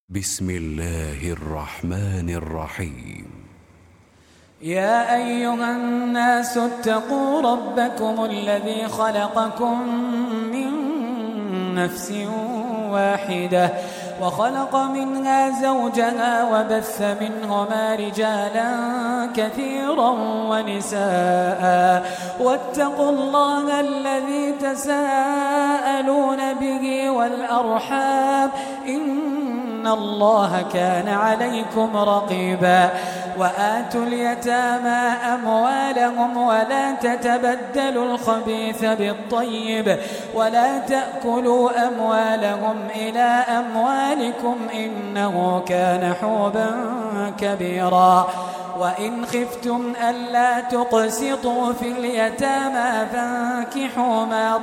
بسم الله الرحمن الرحيم. يا أيها الناس اتقوا ربكم الذي خلقكم من نفس واحدة وخلق منها زوجها وبث منهما رجالا كثيرا ونساء واتقوا الله الذي تساءلون به والأرحام إن الله كان عليكم رقيبا. وآتوا اليتامى أموالهم ولا تتبدلوا الخبيث بالطيب ولا تأكلوا أموالهم إلى أموالكم إنه كان حوبا كبيرا. وإن خفتم ألا تقسطوا في اليتامى فانكحوا ما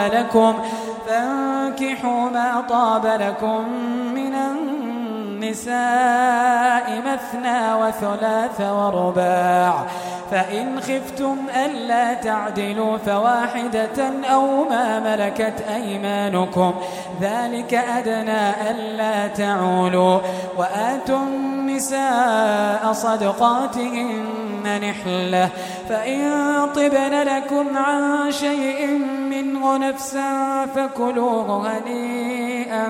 طاب لكم من النساء مثنى وثلاث ورباع، فإن خفتم ألا تعدلوا فواحدة أو ما ملكت أيمانكم ذلك أدنى ألا تعولوا. وآتوا النساء صدقاتهن نحلة، فإن طبن لكم عن شيء منه نفسا فكلوه هنيئا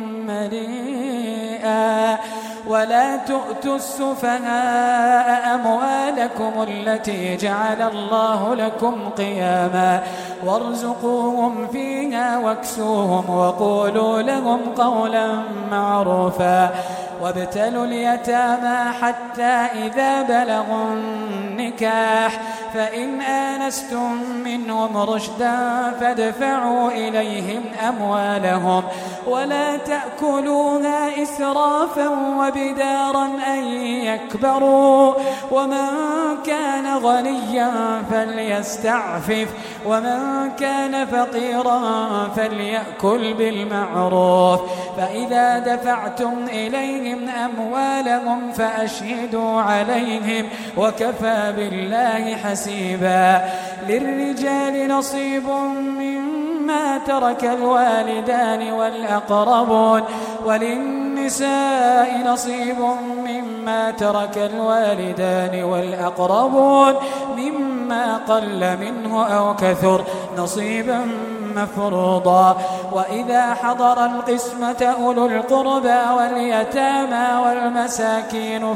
مريئا. ولا تؤتوا السفهاء أموالكم التي جعل الله لكم قياما وارزقوهم فيها واكسوهم وقولوا لهم قولا معروفا. وابتلوا اليتامى حتى إذا بلغوا النكاح فإن آنستم منهم رشدا فادفعوا إليهم أموالهم ولا تأكلوها إسرافا وبدارا أن يكبروا. ومن كان غنيا فليستعفف ومن كان فقيرا فليأكل بالمعروف. فإذا دفعتم إليهم أموالهم فأشهدوا عليهم وكفى بالله حسيبا. للرجال نصيب مما ترك الوالدان والأقربون وللنساء نصيب مما ترك الوالدان والأقربون مما قل منه أو كثر نصيبا مفروضا. وإذا حضر القسمة أولو القربى واليتامى والمساكين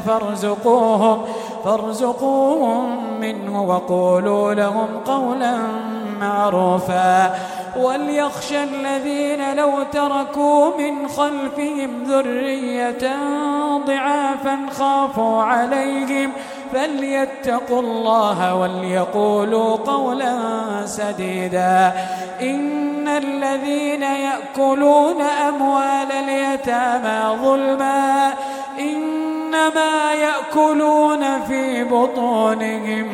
فارزقوهم منه وقولوا لهم قولا معروفا. وليخشى الذين لو تركوا من خلفهم ذرية ضعافا خافوا عليهم فليتقوا الله وليقولوا قولا سديدا. إن الذين يأكلون أموال اليتامى ظلما إنما يأكلون في بطونهم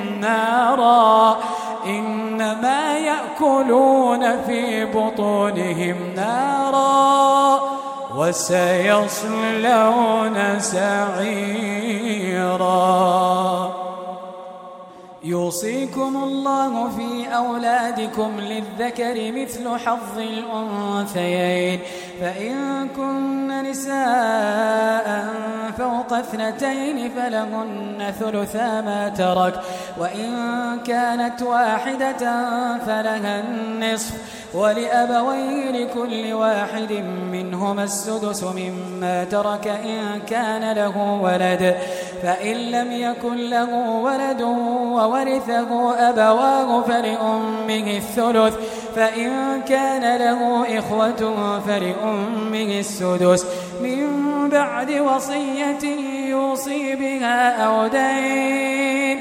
نارا وسيصلون سعيرا. يوصيكم الله في أولادكم للذكر مثل حظ الأنثيين، فإن كن نساء فوق 2 فلهن ثلثا ما ترك، وإن كانت واحدة فلها النصف، ولأبويه لكل واحد منهما السدس مما ترك إن كان له ولد، فإن لم يكن له ولد وورثه أبواه فلأمه الثلث، فإن كان له إخوة فلأمه السدس من بعد وصية يوصي بها أو دين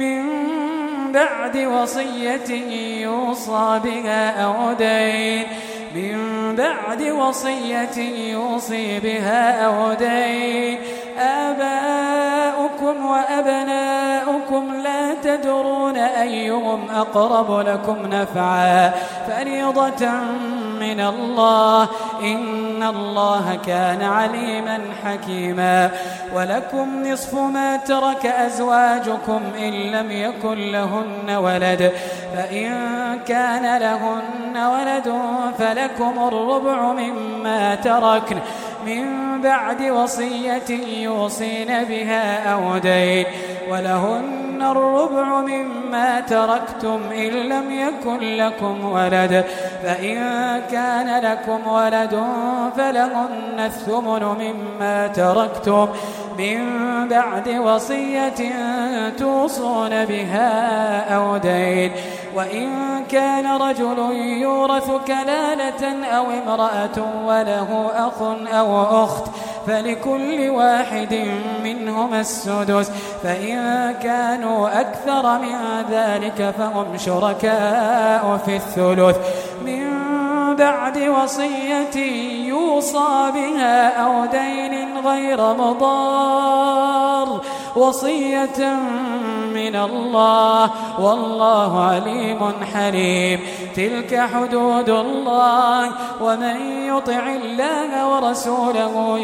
آباؤكم وأبناؤكم لا تدرون أيهم أقرب لكم نفعا فريضة من الله إن الله كان عليما حكيما. ولكم نصف ما ترك أزواجكم إن لم يكن لهن ولد، فإن كان لهن ولد فلكم الربع مما تركن من بعد وصية يوصين بها أو دين ولهن الربع مما تركتم إن لم يكن لكم ولد فإن كان لكم ولد فلهن الثمن مما تركتم من بعد وصية توصون بها أو دين وإن كان رجل يورث كلالة أو امرأة وله أخ أو أخت فلكل واحد منهما السدس فإن كانوا أكثر من ذلك فهم شركاء في الثلث من بعد وصية يوصى بها أو دين غير مضار وصية من الله والله عليم حليم تلك حدود الله ومن يطع الله ورسوله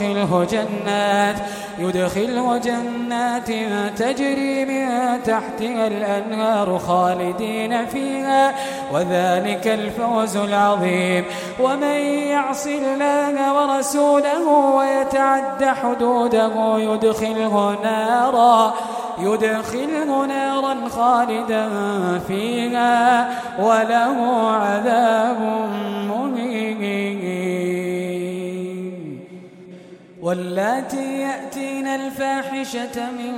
يدخله جنات تجري من تحتها الأنهار خالدين فيها وذلك الفوز العظيم ومن يعص الله ورسوله ويتعد حدوده يدخله نارا خالدا فيها وله عذاب مهين واللاتي يأتين الفاحشة من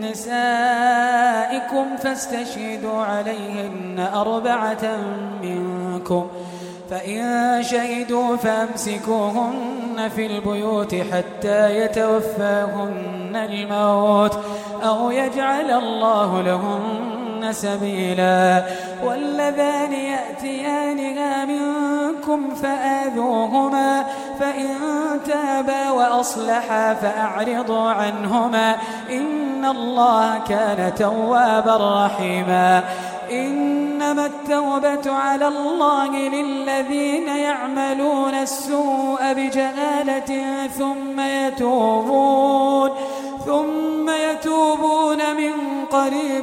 نسائكم فاستشهدوا عليهن 4 منكم فإن شهدوا فأمسكوهن في البيوت حتى يتوفاهن الموت أو يجعل الله لهن سبيلا واللذان يأتيانها منكم فآذوهما فإن تابا وأصلحا فأعرضوا عنهما إن الله كان توابا رحيما إنما التوبة على الله للذين يعملون السوء بجهالة ثم يتوبون من قريب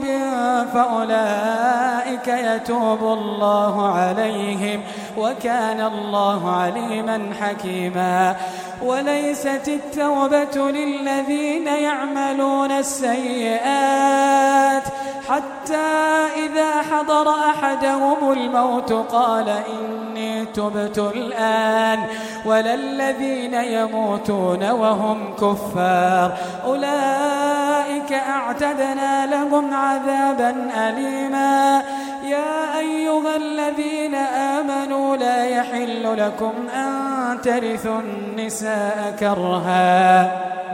فأولئك يتوب الله عليهم وكان الله عليما حكيما وليست التوبة للذين يعملون السيئات حتى إذا حضر أحدهم الموت قال إني تبت الآن ولا الذين يموتون وهم كفار أولئك أعتدنا لهم عذابا أليما يا أيها الذين آمنوا لا يحل لكم أن ترثوا النساء كرها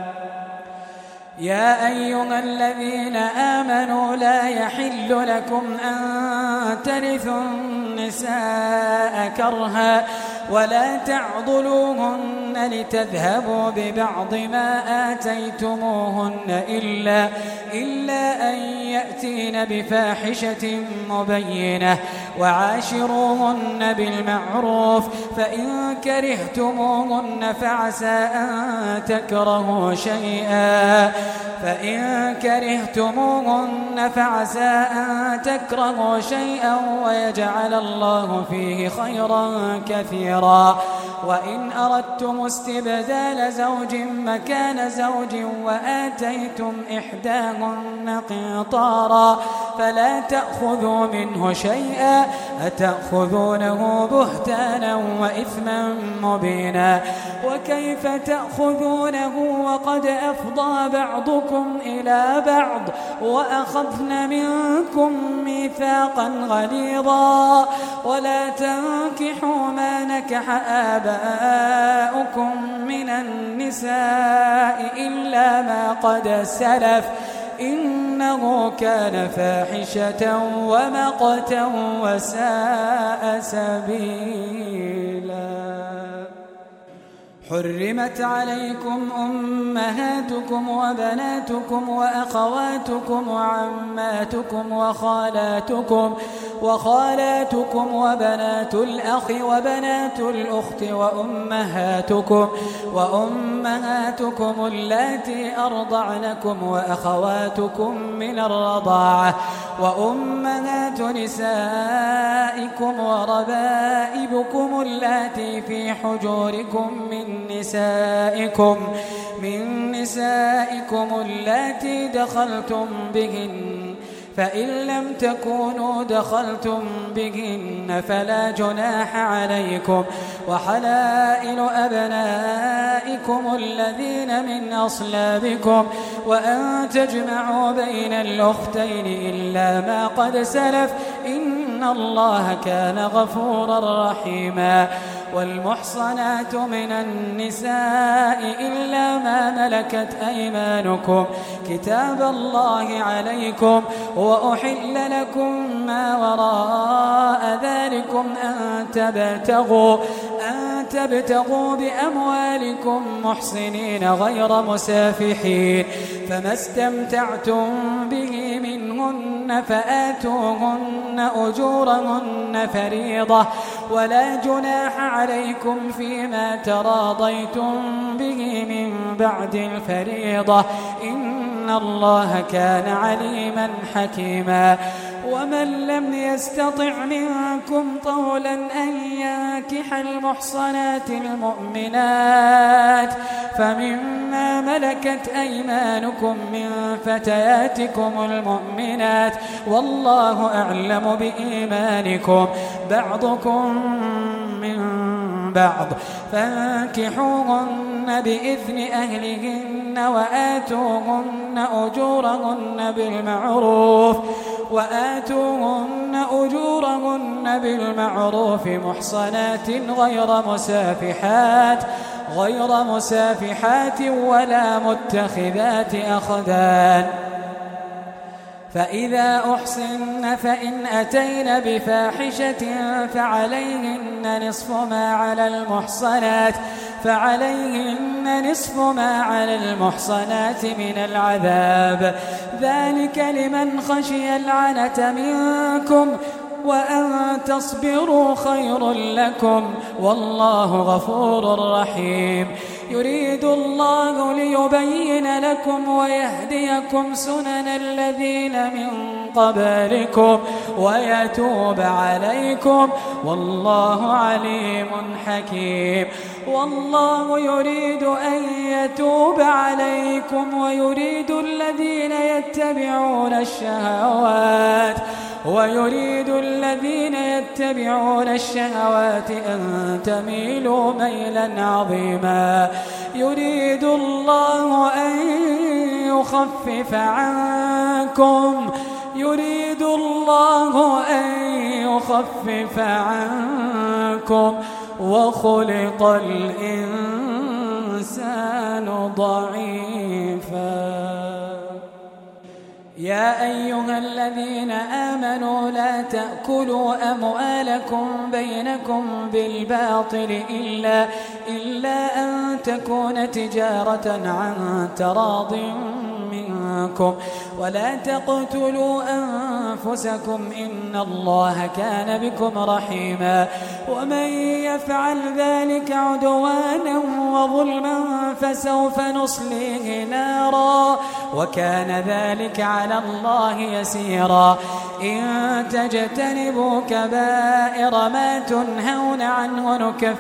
يا أيها الذين آمنوا لا يحل لكم أن ترثوا النساء كرها ولا تعضلوهن لتذهبوا ببعض ما آتيتموهن إلا أن يأتين بفاحشة مبينة وعاشروهن بالمعروف فإن كرهتموهن فعسى أن تكرهوا شيئا ويجعل الله فيه خيرا كثيرا وإن أردتم استبدال زوج مكان زوج وآتيتم إحداهن قنطارا فلا تأخذوا منه شيئا أتأخذونه بهتانا وإثما مبينا وكيف تأخذونه وقد أفضى بعضكم إلى بعض وأخذن منكم ميثاقا غليظا ولا تنكحوا ما نكح آباؤكم من النساء إلا ما قد سلف إنه كان فاحشة ومقتا وساء سبيلا حرمت عليكم أمهاتكم وبناتكم وأخواتكم وعماتكم وخالاتكم وبنات الأخ وبنات الأخت وأمهاتكم اللاتي أرضعنكم وأخواتكم من الرضاعة وأمهات نسائكم وربائبكم اللاتي في حجوركم من من نسائكم اللاتي دخلتم بهن، فإن لم تكونوا دخلتم بهن فلا جناح عليكم، وحلائل أبنائكم الذين من أصلابكم، وأن تجمعوا بين الأختين إلا ما قد سلف، إن الله كان غفورا رحيما. والمحصنات من النساء إلا ما ملكت أيمانكم كتاب الله عليكم، وأحل لكم ما وراء ذلكم أن تبتغوا بأموالكم محصنين غير مسافحين، فما استمتعتم به منهن فآتوهن أجورهن فريضة، ولا جناح عليكم فيما تراضيتم به من بعد الفريضة، إن الله كان عليما حكيما. ومن لم يستطع منكم طولا أن ينكح المحصنات المؤمنات فمما ملكت أيمانكم من فتياتكم المؤمنات، والله أعلم بإيمانكم، بعضكم من بعض، فانكحوهن بإذن أهلهن وآتوهن أجورهن بالمعروف محصنات غير مسافحات ولا متخذات أخدان. فإذا أحصن فإن أتين بفاحشة فعليهن نصف ما على المحصنات من العذاب، ذلك لمن خشي العنة منكم، وأن تصبروا خير لكم، والله غفور رحيم. يريد الله ليبين لكم ويهديكم سنن الذين من قبلكم ويتوب عليكم، والله عليم حكيم. والله يريد أن يتوب عليكم ويريد الذين يتبعون الشهوات أن تميلوا ميلا عظيما. يريد الله أن يخفف عنكم وخلق الإنسان ضعيفا. يا أيها الذين آمنوا لا تأكلوا أموالكم بينكم بالباطل إلا أن تكون تجارة عن تراض منكم، ولا تقتلوا أنفسكم إن الله كان بكم رحيما. ومن يفعل ذلك عدوانا وظلما فسوف نصليه نارا، وكان ذلك على الله يسيرا. إن تجتنبوا كبائر ما تنهون عنه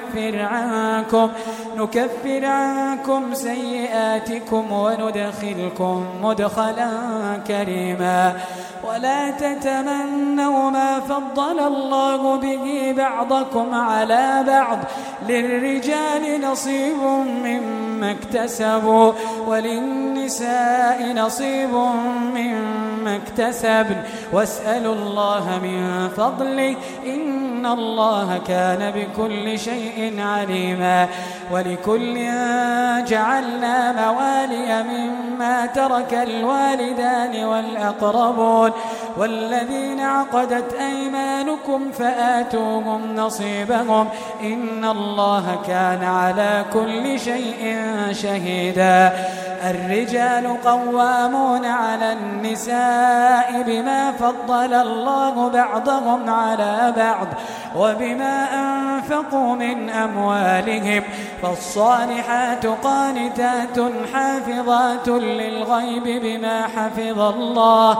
نكفر عنكم سيئاتكم وندخلكم مدخلا كريما. ولا تتمنوا ما فضل الله به بعضكم على بعض، للرجال نصيب مما اكتسبوا وللنساء نصيب مما اكتسبن، واسألوا الله من فضله إن الله كان بكل شيء عليما. ولكل جعلنا موالي مما ترك الوالدان والأقربون والذين عقدت أيمانكم فآتوهم نصيبهم إن الله كان على كل شيء شهيدا. الرجال قوامون على النساء بما فضل الله بعضهم على بعض وبما أنفقوا من أموالهم، فالصالحات قانتات حافظات للغيب بما حفظ الله،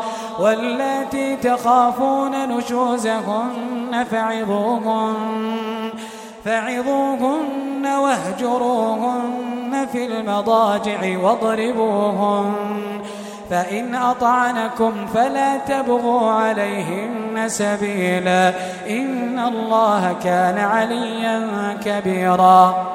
واللاتي تخافون نشوزهن فعظوهن واهجروهن في المضاجع واضربوهن فإن أطعنكم فلا تبغوا عليهن سبيلا إن الله كان عليا كبيرا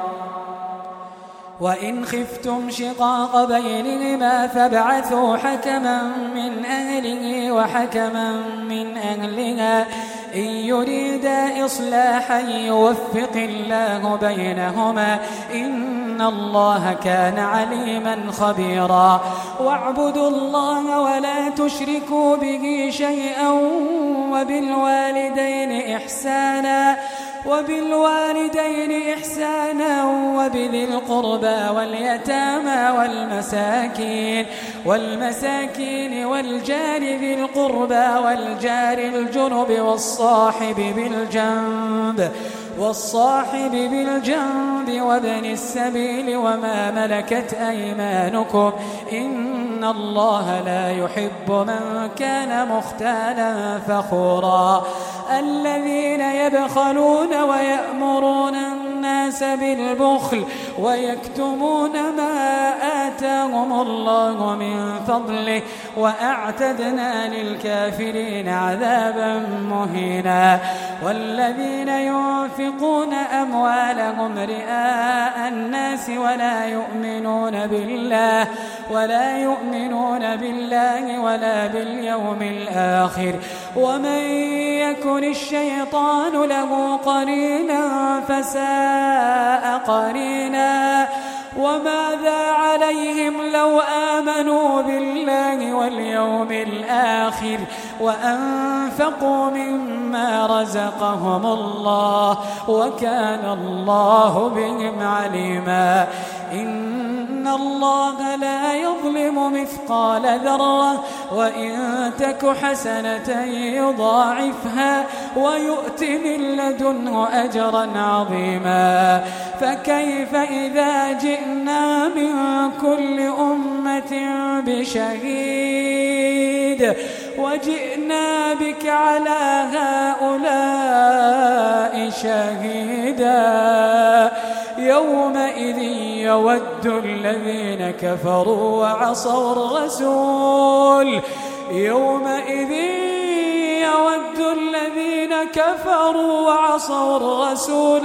وإن خفتم شقاق بينهما فابعثوا حكما من أهله وحكما من أهلها إن يريدا إصلاحا يوفق الله بينهما إن الله كان عليما خبيرا واعبدوا الله ولا تشركوا به شيئا وبالوالدين إحسانا وبذي القربى واليتامى والمساكين والجار ذي القربى والجار الجنب والصاحب بالجنب وابن السبيل وما ملكت أيمانكم إن الله لا يحب من كان مختالا فخورا الذين يبخلون ويأمرون الناس بالبخل ويكتمون ما آتاهم الله من فضله وأعتدنا للكافرين عذابا مهينا والذين ينفقون أموالهم رئاء الناس ولا يؤمنون بالله ولا باليوم الآخر ومن يكن الشيطان له قرينا فساء قرينا وماذا عليهم لو آمنوا بالله واليوم الآخر وأنفقوا مما رزقهم الله وكان الله بهم عليما إن الله لا يظلم مثقال ذرة وإن تك حسنة يضاعفها ويؤت من لدنه أجرا عظيما فكيف إذا جئنا من كل أمة بشهيد وجئنا بك على هؤلاء شهيدا يومئذ يود الذين كفروا وعصوا الرسول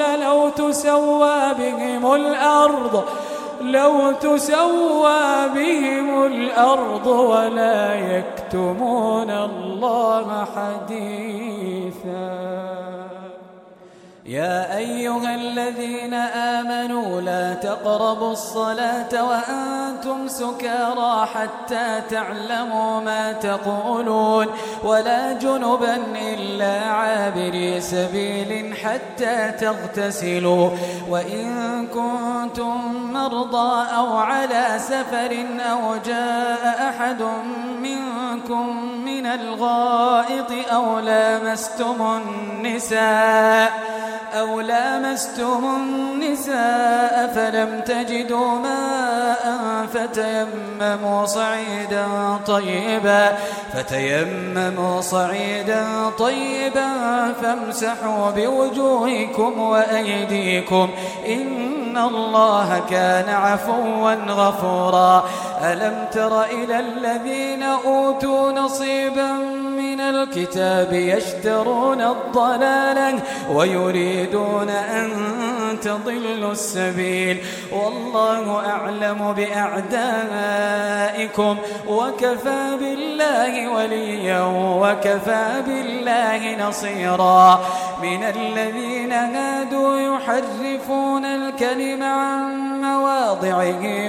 لو تسوى بهم الأرض ولا يكتمون الله حديثا يا أيها الذين آمنوا لا تقربوا الصلاة وأنتم سكارى حتى تعلموا ما تقولون ولا جنبا إلا عابري سبيل حتى تغتسلوا وإن كنتم مرضى أو على سفر أو جاء أحد منكم من الغائط أو لامستم النساء فلم تجدوا ماء فتيمموا صعيدا طيبا فامسحوا بوجوهكم وأيديكم إن الله كان عفوا غفورا ألم تر إلى الذين أوتوا نصيبا من الكتاب يشترون الضلالة ويريدون أن تضلوا السبيل والله أعلم بأعدائكم وكفى بالله وليا وكفى بالله نصيرا من الذين هادوا يحرفون الكلم عن مواضعه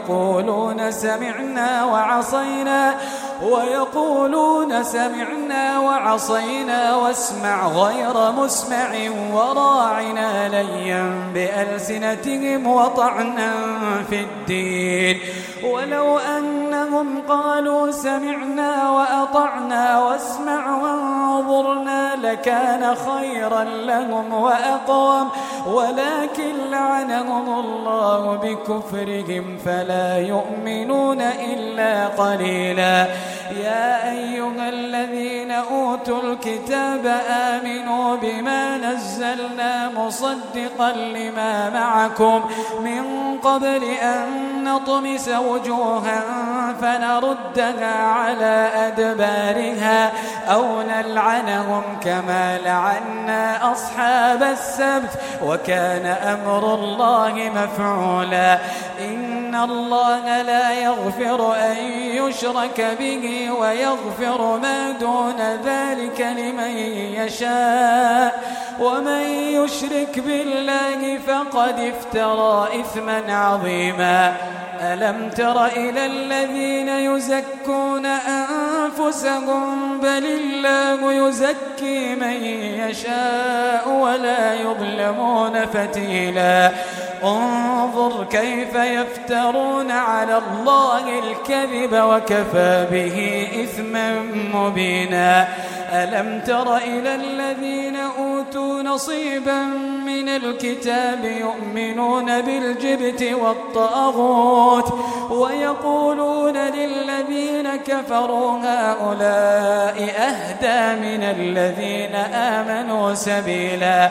ويقولون سمعنا وعصينا واسمع غير مسمع وراعنا ليا بألسنتهم وطعنا في الدين ولو أنهم قالوا سمعنا وأطعنا واسمع وانظرنا لكان خيرا لهم وأقوم ولكن لعنهم الله بكفرهم فلا يؤمنون إلا قليلا. يا أيها الذين أوتوا الكتاب آمنوا بما نزلنا مصدقا لما معكم من قبل أن نطمس وجوها فنردها على أدبارها أو نلعنهم كما لعنا أصحاب السبت وكان أمر الله مفعولا. إن الله لا يغفر أن يشرك به ويغفر ما دون ذلك لمن يشاء ومن يشرك بالله فقد افترى إثما عظيما. ألم تر إلى الذين يزكون أنفسهم بل الله يزكي من يشاء ولا يظلمون فتيلا. انظر كيف يفترون على الله الكذب وكفى به إثما مبينا. ألم تر إلى الذين أوتوا نصيبا من الكتاب يؤمنون بالجبت والطاغوت ويقولون للذين كفروا هؤلاء أهدى من الذين آمنوا سبيلا.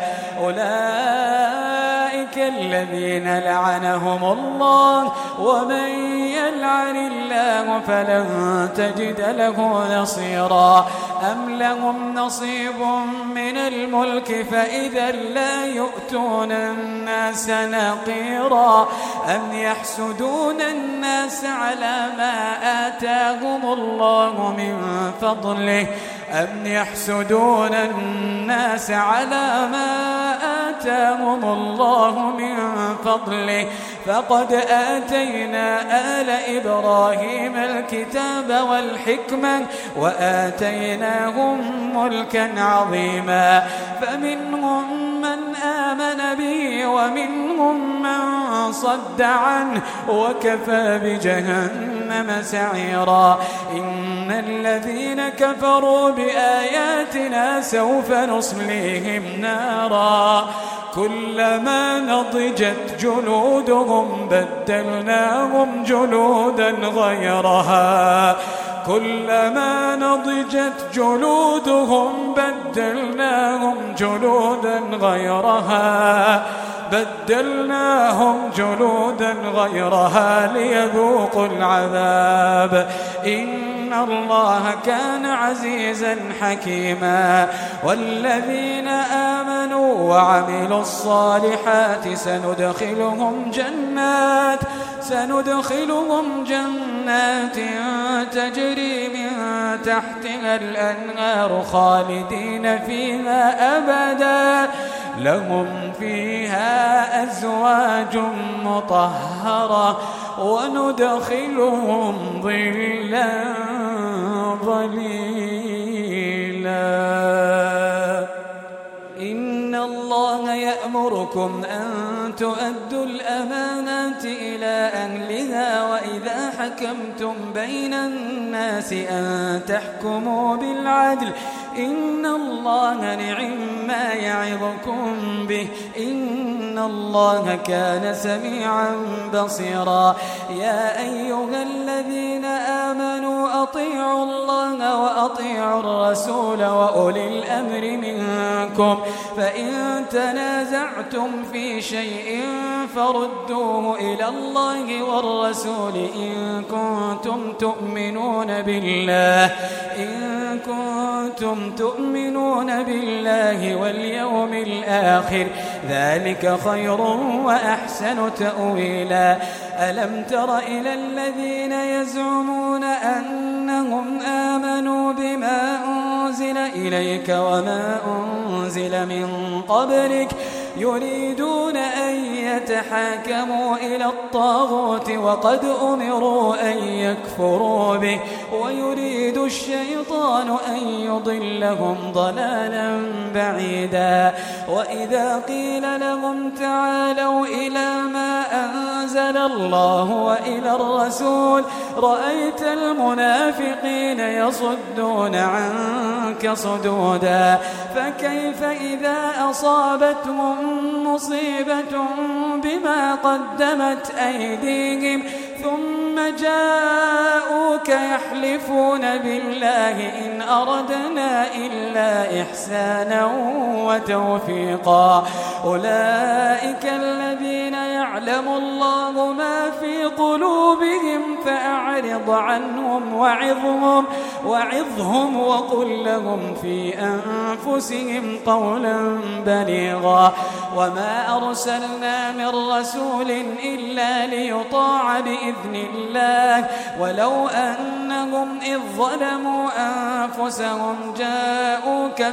أولئك الذين لعنهم الله ومن يلعن الله فلن تجد له نصيرا. أم لهم نصيب من الملك فإذا لا يؤتون الناس نقيرا. أم يحسدون الناس على ما آتاهم الله من فضله أم يحسدون الناس على ما آتاهم الله من فضله فقد آتينا آل إبراهيم الكتاب والحكمة وآتيناهم ملكا عظيما. فمنهم من آمن به ومنهم من صد عنه وكفى بجهنم سعيرا. إن الذين كفروا بآياتنا سوف نصليهم نارا كلما نضجت جلودهم بدلناهم جلودا غيرها كلما نضجت جلودهم بدلناهم جلودا غيرها ليذوقوا العذاب. إن الله كان عزيزا حكيما. والذين آمنوا وعملوا الصالحات سندخلهم جنات تجري من تحتها الأنهار خالدين فيها أبدا لهم فيها أزواج مطهرة وندخلهم ظلا ظليلا. إن الله يأمركم أن تؤدوا الأمانات إلى أهلها وإذا حكمتم بين الناس أن تحكموا بالعدل إن الله نعم يعظكم به إن الله كان سميعا بصيرا. يا أيها الذين آمنوا أطيعوا الله وأطيعوا الرسول وأولي الأمر منكم فإن تنازعتم في شيء فردوه إلى الله والرسول إن كنتم تؤمنون بالله واليوم الآخر ذلك خير وأحسن تأويلا. ألم تر إلى الذين يزعمون أنهم آمنوا بما أنزل إليك وما أنزل من قبلك يريدون أن يتحاكموا إلى الطاغوت وقد أمروا أن يكفروا به ويريد الشيطان أن يضلهم ضلالا بعيدا وإذا قيل لهم تعالوا إلى ما أنزل الله وإلى الرسول رأيت المنافقين يصدون عنك صدودا فكيف إذا أصابتهم مصيبة بما قدمت أيديهم ثم جاءوك يحلفون بالله إن أردنا إلا إحسانا وتوفيقا أولئك الذين يعلم الله ما في قلوبهم فأعرض عنهم وعظهم وقل لهم في أنفسهم قولا بليغا وما أرسلنا من رسول إلا ليطاع بإذن الله ولو أنهم إذ ظلموا أنفسهم جاءوك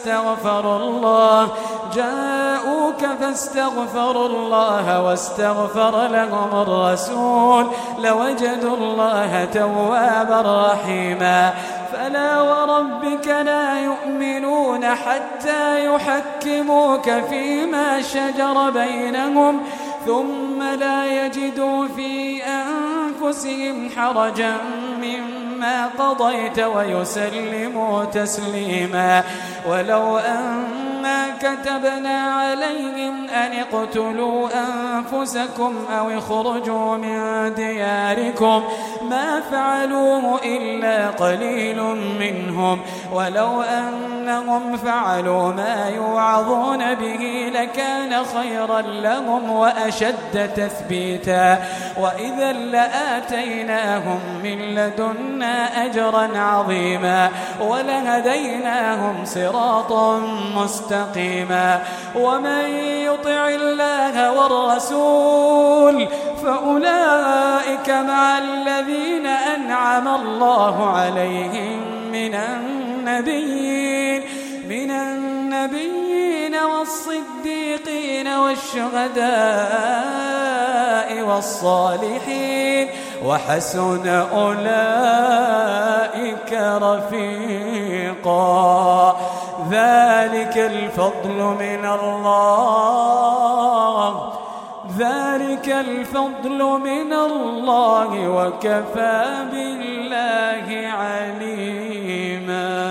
فاستغفروا الله واستغفر لهم الرسول لوجدوا الله توابا رحيما فلا وربك لا يؤمنون حتى يحكموك فيما شجر بينهم ثم لا يجدوا في أنفسهم حرجا مما قضيت ويسلموا تسليما ولو أنا كتبنا عليهم أن اقتلوا أنفسكم أو اخرجوا من دياركم ما فعلوه إلا قليل منهم ولو أنهم فعلوا ما يوعظون به لكان خيرا لهم وأشد تثبيتا وإذا لآتيناهم من لدنا أجرا عظيما ولهديناهم صراطا مستقيما ومن يطع الله والرسول فأولئك مع الذين أنعم الله عليهم من النبيين والصديقين والشهداء والصالحين وحسن أولئك رفيقا ذلك الفضل من الله وكفى بالله عليما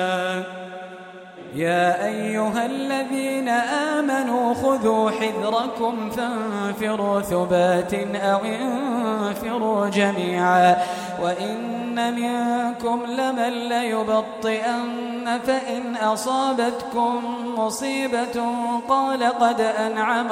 يا أيها الذين آمنوا خذوا حذركم فانفروا ثبات أو انفروا جميعا وإن منكم لمن ليبطئن فإن أصابتكم مصيبة قال قد أنعم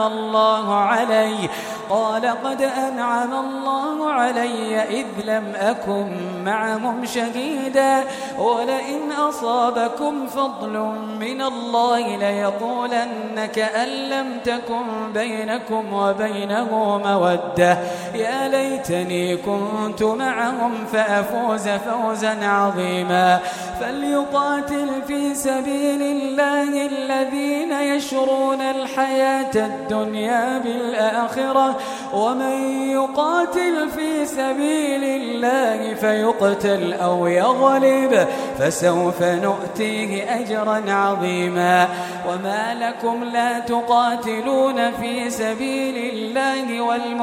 الله علي إذ لم أكن معهم شهيدا ولئن أصابكم فضل من الله ليقولن كأن لم تكن بينكم وبينه مودة يا ليتني كنت معهم فأفوز فوزا عظيما فليقاتل في سبيل الله الذين يشرون الحياة الدنيا بالآخرة ومن يقاتل في سبيل الله فيقتل أو يغلب فسوف نؤتيه أجرا عظيما وما لكم لا تقاتلون في سبيل الله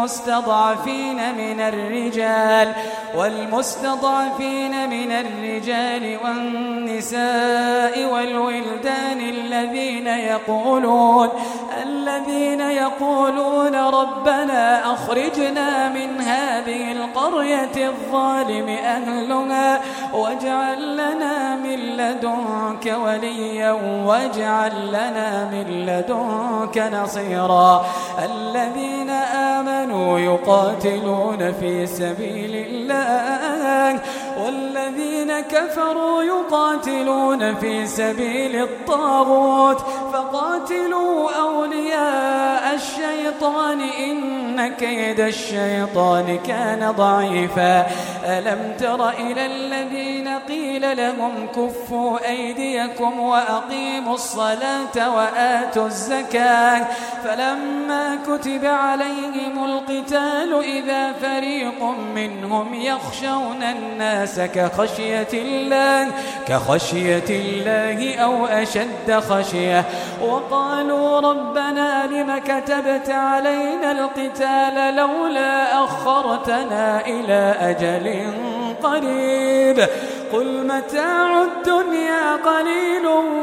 والمستضعفين من الرجال والنساء والولدان الذين يقولون ربنا أخرجنا من هذه القرية الظالم أهلها واجعل لنا من لدنك وليا واجعل لنا من لدنك نصيرا الذين آمنوا يقاتلون في سبيل الله والذين كفروا يقاتلون في سبيل الطاغوت فقاتلوا أولياء الشيطان إن كيد الشيطان كان ضعيفا ألم تر إلى الذين قيل لهم كفوا أيديكم وأقيموا الصلاة وآتوا الزكاة فلما كتب عليهم القتال إذا فريق منهم يخشون الناس كخشية الله أو أشد خشية وقالوا ربنا لم كتبت علينا القتال لولا أخرتنا إلى أجل قريب قل متاع الدنيا قليل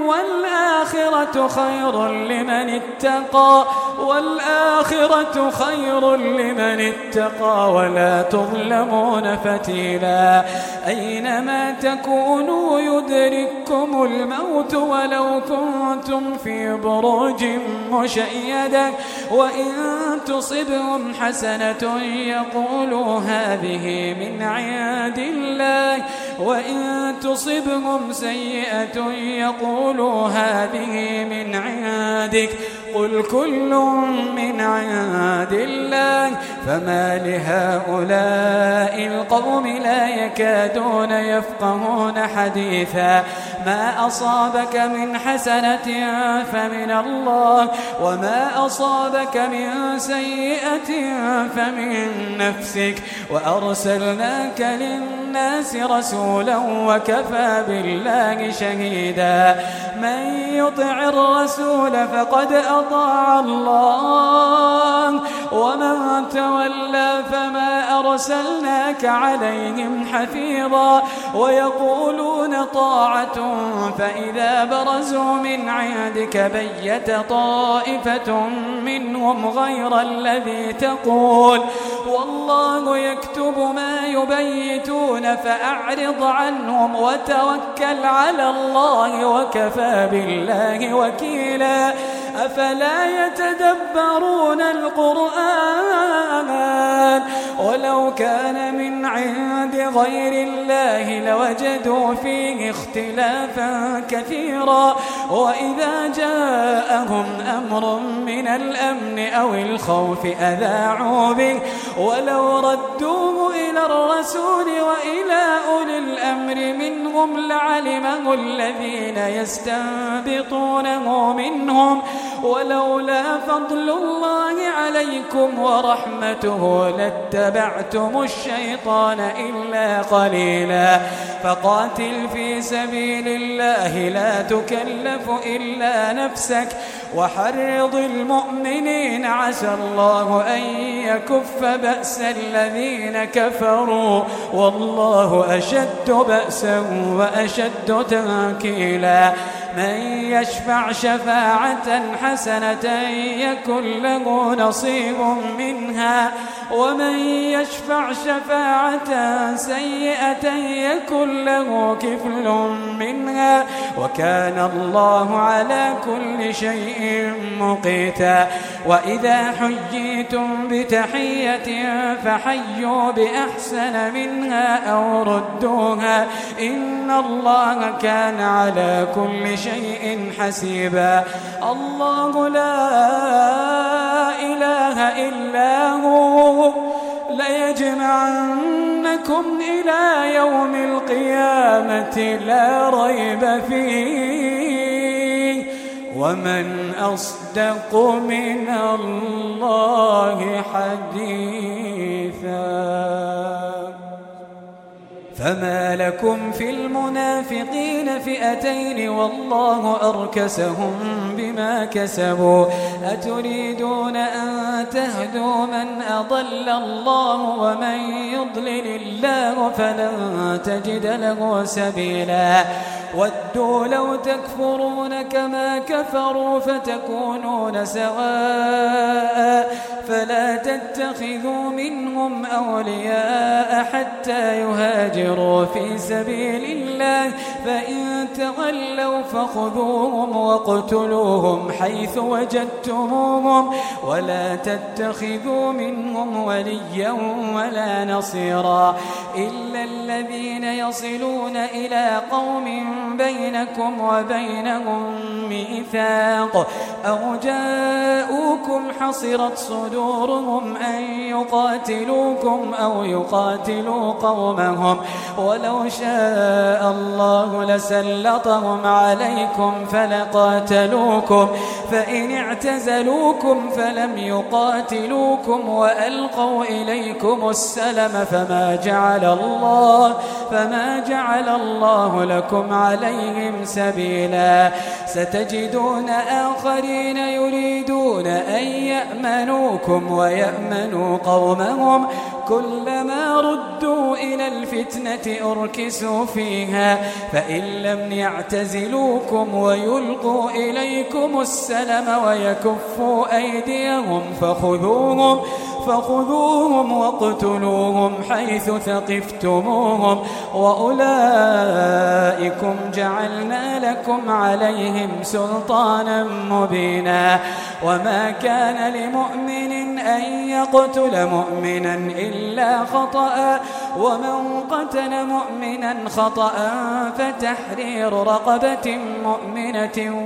والآخرة خير لمن اتقى ولا تظلمون فتيلا أينما تكونوا يدرككم الموت ولو كنتم في بروج مشيدة وإن تصبهم حسنة يقولوا هذه من عند الله وإن تصبهم سيئة يقولوا هذه من عندك قل كل من عند الله فما لهؤلاء القوم لا يكادون يفقهون حديثا ما أصابك من حسنة فمن الله وما أصابك من سيئة فمن نفسك وأرسلناك للناس رسولا وكفى بالله شهيدا من يطع الرسول فقد أطاع الله ومن تولى فما أرسلناك عليهم حفيظا ويقولون طاعة فإذا برزوا من عندك بيت طائفة منهم غير الذي تقول والله يكتب ما يبيتون فأعرض عنهم وتوكل على الله وكفى بالله وكيلا أفلا يتدبرون القرآن ولو كان من عند غير الله لوجدوا فيه اختلافا كثيرا وإذا جاءهم أمر من الأمن أو الخوف أذاعوا به ولو ردوه إلى الرسول وإلى أولي الأمر منهم لعلمه الذين يستنبطونه منهم ولولا فضل الله عليكم ورحمته لاتبعتم الشيطان إلا قليلا فقاتل في سبيل الله لا تكلف إلا نفسك وحرض المؤمنين عسى الله أن يكف بأس الذين كفروا والله أشد بأسا وأشد تنكيلا من يشفع شفاعة حسنة يكن له نصيب منها ومن يشفع شفاعة سيئة يكن له كفل منها وكان الله على كل شيء مقيتا وإذا حييتم بتحية فحيوا بأحسن منها أو ردوها إن الله كان على كل شيء حسيبا الله لا إله إلا هو ليجمعنكم إلى يوم القيامة لا ريب فيه ومن أصدق من الله حديثا فما لكم في المنافقين فئتين والله أركسهم بما كسبوا أتريدون أن تهدوا من أضل الله ومن يضلل الله فلن تجد له سبيلا ودوا لو تكفرون كما كفروا فتكونون سواء فلا تتخذوا منهم أولياء حتى يهاجروا في سبيل الله فإن تولوا فخذوهم واقتلوهم حيث وجدتموهم ولا تتخذوا منهم وليا ولا نصيرا إلا الذين يصلون إلى قوم بينكم وبينهم ميثاق أو جاءوكم حصرت صدورهم أن يقاتلوكم أو يقاتلوا قومهم ولو شاء الله لسلطهم عليكم فلقاتلوكم فإن اعتزلوكم فلم يقاتلوكم وألقوا إليكم السلم فما جعل الله لكم عليهم سبيلا ستجدون آخرين يريدون أن يأمنوكم ويأمنوا قومهم كلما ردوا إلى الفتنة أركسوا فيها فإن لم يعتزلوكم ويلقوا إليكم السلم ويكفوا أيديهم فخذوهم واقتلوهم حيث ثقفتموهم وأولئكم جعلنا لكم عليهم سلطانا مبينا وما كان لمؤمن أن يقتل مؤمنا إلا خطأ ومن قتل مؤمنا خطأ فتحرير رقبة مؤمنة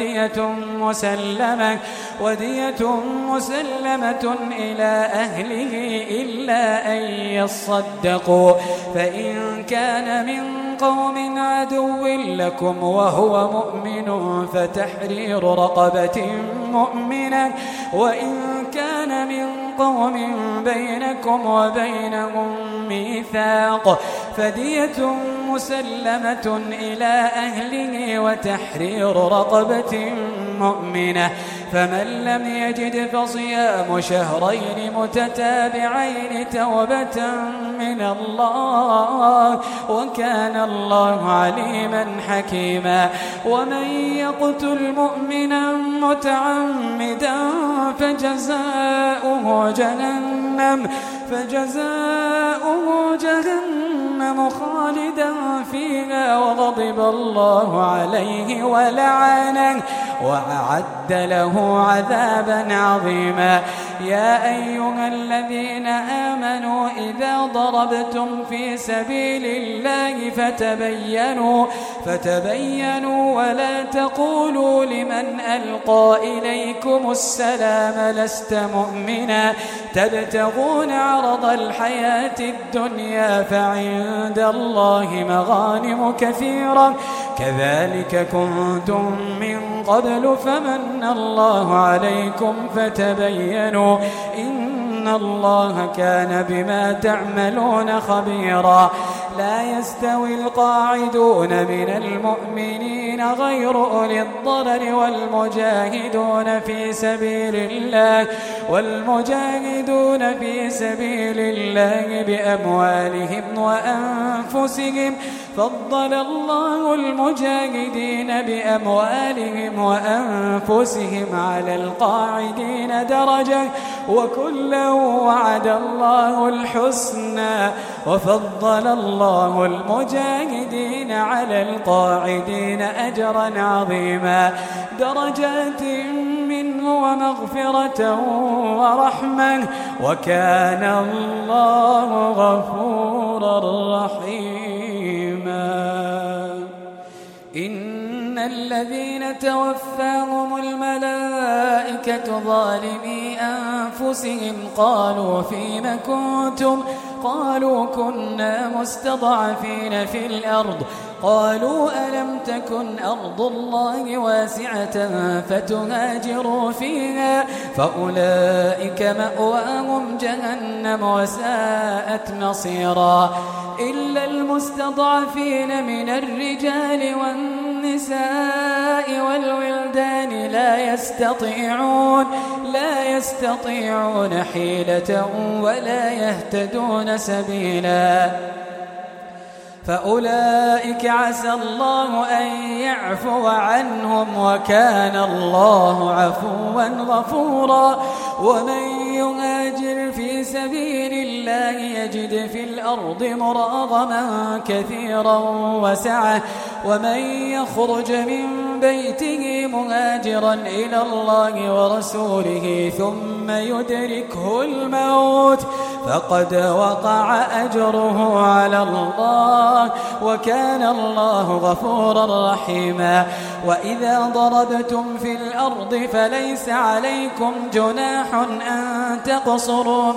ودية مسلمة إلى أهله إلا أن يصدقوا فإن كان من قوم عدو لكم وهو مؤمن فتحرير رقبة مؤمنة وإن كان من قوم بينكم وبينهم ميثاق فدية مسلمة إلى أهله وتحرير رقبة مؤمنة فمن لم يجد فصيام شهرين متتابعين توبة من الله وكان الله عليما حكيما ومن يقتل مؤمنا متعمدا فجزاؤه جهنم خالدا فيها وغضب الله عليه ولعنه وأعد له عذابا عظيما يا أيها الذين آمنوا إذا ضربتم في سبيل الله فتبينوا ولا تقولوا لمن ألقى إليكم السلام لست مؤمنا تبتغون عرض الحياة الدنيا فعند الله مغانم كثيرة كذلك كنتم من قبل فمن الله عليكم فتبينوا إن الله كان بما تعملون خبيرا لا يستوي القاعدون من المؤمنين غير أولي الضرر والمجاهدون في سبيل الله بأموالهم وأنفسهم فضل الله المجاهدين بأموالهم وأنفسهم على القاعدين درجة وكلا وعد الله الحسنى وفضل الله المجاهدين على القاعدين أجرا عظيما درجات منه ومغفرة ورحمة وكان الله غفورا رحيما إن الذين توفاهم الملائكة ظالمي أنفسهم قالوا فيم كنتم قالوا كنا مستضعفين في الأرض قالوا ألم تكن أرض الله واسعة فتهاجروا فيها فأولئك مأواهم جهنم وساءت مصيرا إلا المستضعفين من الرجال والنساء والولدان لا يستطيعون حيلة ولا يهتدون سبيلا فأولئك عسى الله أن يعفو عنهم وكان الله عفوا غفورا ومن يهاجر في سبيل الله يجد في الأرض مراغما كثيرا وسعة ومن يخرج من بيته مهاجرا إلى الله ورسوله ثم يدركه الموت فقد وقع أجره على الله وكان الله غفورا رحيما. وإذا ضربتم في الأرض فليس عليكم جناح أن تقصروا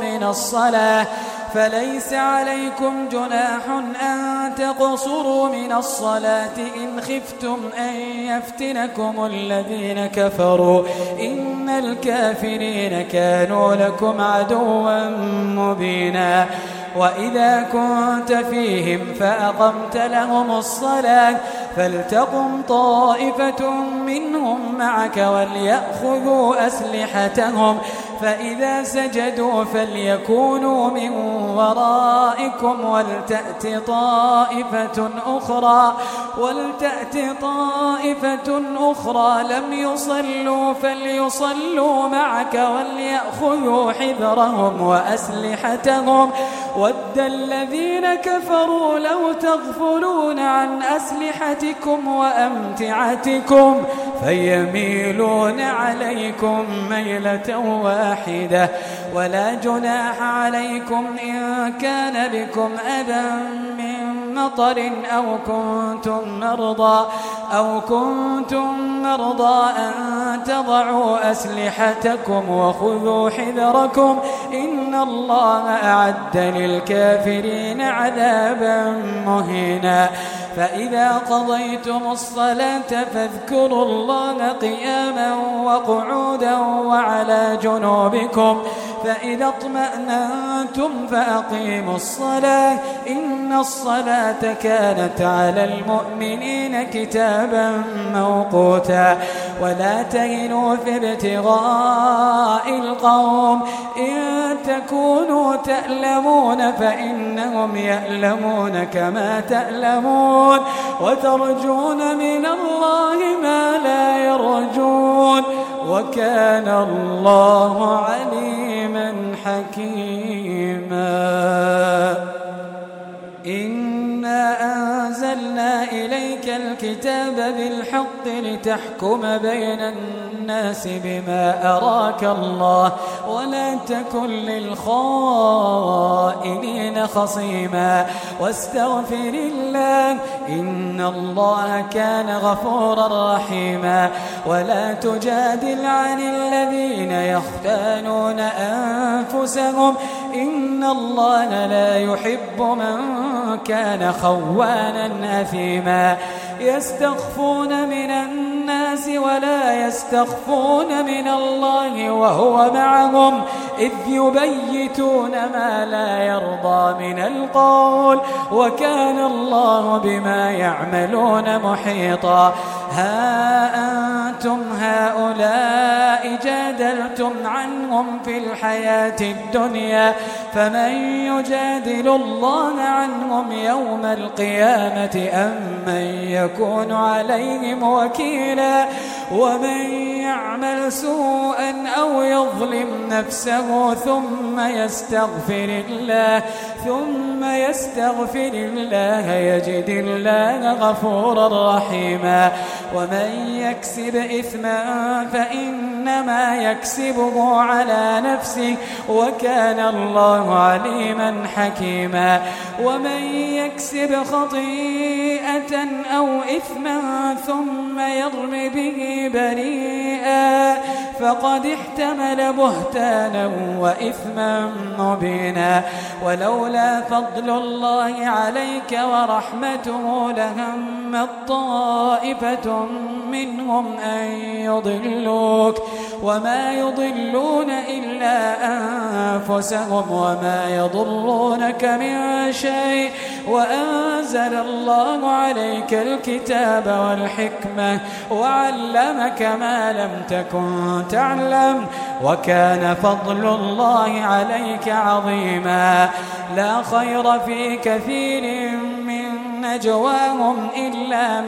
من الصلاة إن خفتم أن يفتنكم الذين كفروا إن الكافرين كانوا لكم عدوا مبينا. وإذا كنت فيهم فأقمت لهم الصلاة فلتقم طائفة منهم معك وليأخذوا أسلحتهم فإذا سجدوا فليكونوا من ورائكم ولتأت طائفة أخرى لم يصلوا فليصلوا معك وليأخذوا حذرهم وأسلحتهم ود الذين كفروا لو تغفلون عن أسلحتكم وأمتعتكم فيميلون عليكم ميلة واحدة. ولا جناح عليكم إن كان بكم أذى من مطر أو كنتم مرضى أن تضعوا أسلحتكم وخذوا حذركم إن الله أعد للكافرين عذابا مهينا. فإذا قضيتم الصلاة فاذكروا الله قياما وقعودا وعلى جنوبكم فإذا اطمأننتم فأقيموا الصلاة إن الصلاة كانت على المؤمنين كتابا موقوتا. ولا تهنوا في ابتغاء القوم إن تكونوا تألمون فإنهم يألمون كما تألمون وترجون من الله ما لا يرجون وكان الله عليما حكيما. إنا أنزلنا إليك الكتاب بالحق لتحكم بين الناس بما أراك الله ولا تكن للخائنين خصيما واستغفر الله إن الله كان غفورا رحيما. ولا تجادل عن الذين يختانون أنفسهم إن الله لا يحب من كان خوانا أثيما. يستخفون من الناس ولا يستخفون من الله وهو معهم إذ يبيتون ما لا يرضى من القول وكان الله بما يعملون محيطا. ها أنتم هؤلاء جادلتم عنهم في الحياة الدنيا فمن يجادل الله عنهم يوم القيامة أم من يكون عليهم وكيلا. ومن يعمل سوءا أو يظلم نفسه ثم يستغفر الله يجد الله غفورا رحيما. ومن يكسب إثما فإنما يكسبه على نفسه وكان الله عليما حكيما. ومن يكسب خطيئة أو إثما ثم يرم به بريئا فقد احتمل بهتانا وإثما مبينا. ولولا فضل الله عليك ورحمته لهمت طائفة منهم أن يضلوك وما يضلون إلا أنفسهم وما يضرونك من شيء. وأنزل الله عليك الكتاب والحكمة وعلمك ما لم تكن تعلم وكان فضل الله عليك عظيما. لا خير في كثير من نجواهم إلا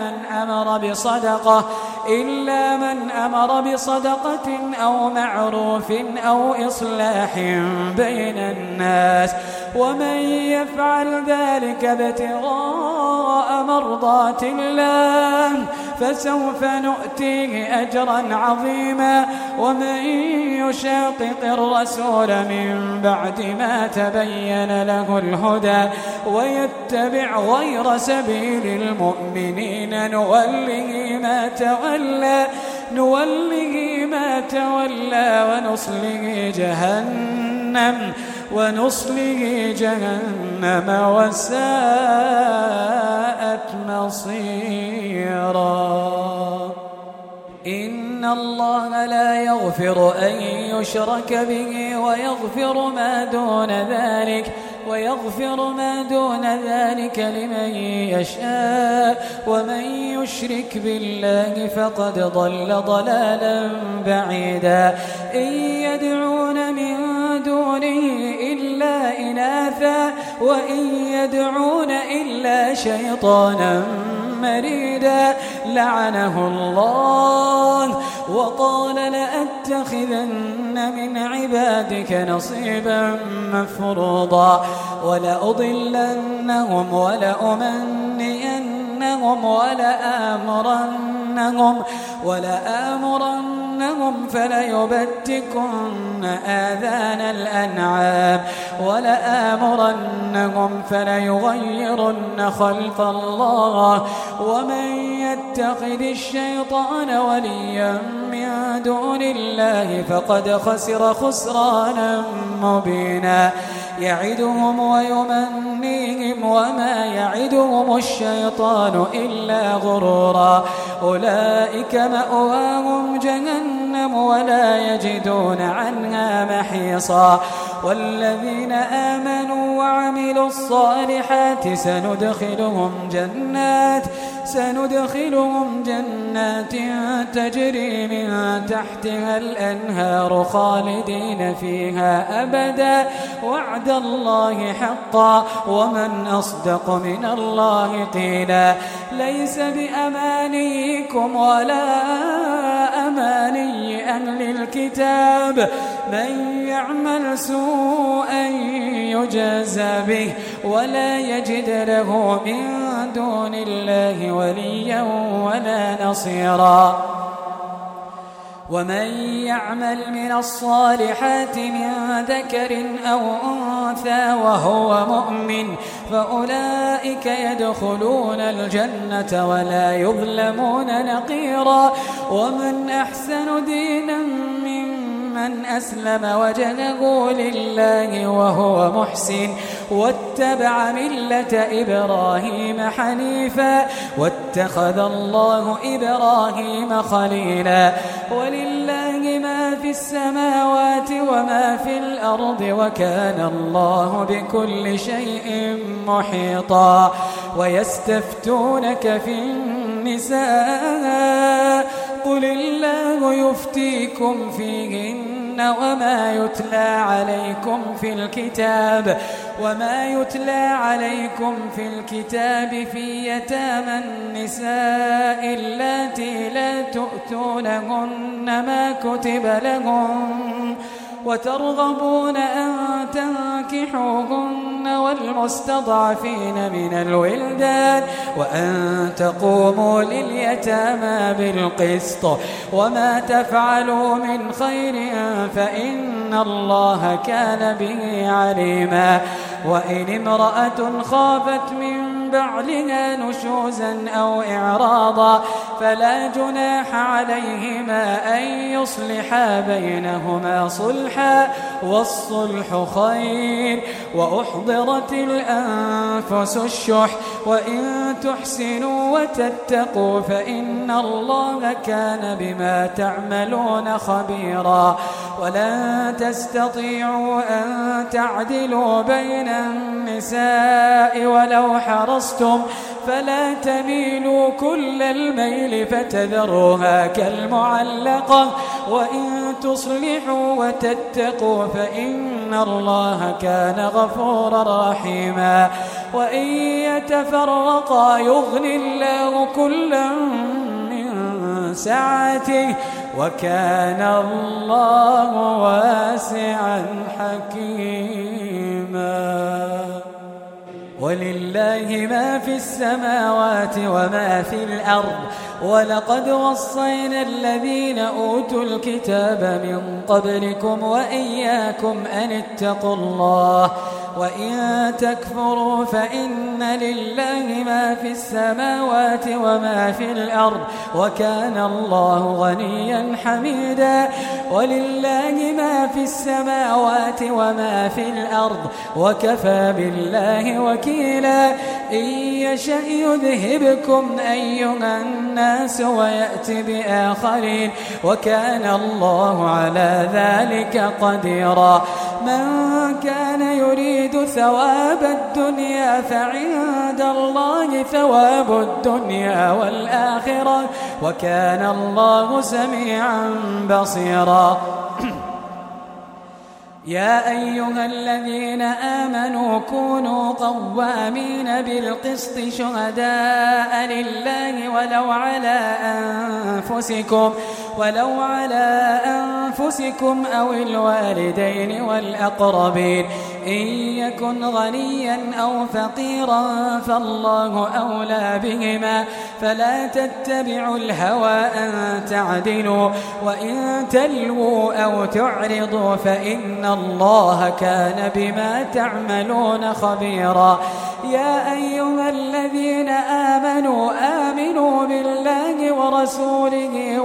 من أمر بصدقة أو معروف أو إصلاح بين الناس ومن يفعل ذلك ابتغاء مرضات الله فسوف نؤتيه أجرا عظيما. ومن يشاقق الرسول من بعد ما تبين له الهدى ويتبع غير سبيل المؤمنين نوله ما تولى ونصله جهنم وساءت مصيرا. إن الله لا يغفر أن يشرك به ويغفر ما دون ذلك لمن يشاء. ومن يشرك بالله فقد ضل ضلالا بعيدا. إن يدعون من دونه إلا إناثا وإن يدعون إلا شيطانا مريدا لعنه الله وقال لأتخذن من عبادك نصيبا مفروضا ولأضلنهم ولأمنينهم ولآمرنهم فليبتكن آذان الأنعام ولآمرنهم فليغيرن خلق الله. ومن يتخذ الشيطان وليا من دون الله فقد خسر خسرانا مبينا. يعدهم ويمنيهم وما يعدهم الشيطان إلا غرورا. أولئك مأواهم جهنم ولا يجدون عنها محيصا. والذين آمنوا وعملوا الصالحات سندخلهم جنات تجري من تحتها الأنهار خالدين فيها أبدا وعد الله حقا ومن أصدق من الله قيلا. ليس بأمانيكم ولا أماني أهل الكتاب من يعمل سوءا يجزى به ولا يجد له من دون الله وليا ولا نصيرا. ومن يعمل من الصالحات من ذكر أو أنثى وهو مؤمن فأولئك يدخلون الجنة ولا يظلمون نقيرا. ومن أحسن دينا ممن أسلم وجهه لله وهو محسن واتبع ملة إبراهيم حنيفا واتخذ الله إبراهيم خليلا. ولله ما في السماوات وما في الأرض وكان الله بكل شيء محيطا. ويستفتونك في النساء قل الله يفتيكم فيهن وما يتلى عليكم في الكتاب في يتامى النساء اللاتي لا تؤتونهن ما كتب لهن وترغبون أن تنكحوهن والمستضعفين من الولدان وأن تقوموا لليتامى بالقسط وما تفعلوا من خير فإن الله كان به عليما. وإن امرأة خافت من بعلها نشوزا أو إعراضا فلا جناح عليهما أن يصلحا بينهما صلحا والصلح خير. وأحضرت الأنفس الشح وإن تحسنوا وتتقوا فإن الله كان بما تعملون خبيرا. ولن تستطيعوا أن تعدلوا بين النساء ولو حرصتم فلا تميلوا كل الميل فتذروها كالمعلقة. وإن تصلحوا وتتقوا فإن الله كان غفورا رحيما. وإن يتفرقا يغني الله كلا من سعته وكان الله واسعا حكيما. ولله ما في السماوات وما في الأرض ولقد وصينا الذين أوتوا الكتاب من قبلكم وإياكم أن اتقوا الله وإن تكفروا فإن لله ما في السماوات وما في الأرض وكان الله غنيا حميدا ولله ما في السماوات وما في الأرض وكفى بالله وكيلا إن يشأ يذهبكم أيها الناس ويأتي بآخرين وكان الله على ذلك قديرا من كان يريد ثواب الدنيا فعند الله ثواب الدنيا والآخرة وكان الله سميعا بصيرا يا أيها الذين آمنوا كونوا قوامين بالقسط شهداء لله ولو على أنفسكم أو الوالدين والأقربين إن يكن غنيا أو فقيرا فالله أولى بهما فلا تتبعوا الهوى أن تعدلوا وإن تلووا أو تعرضوا فإن الله كان بما تعملون خبيرا يا أيها الذين آمنوا بالله ورسوله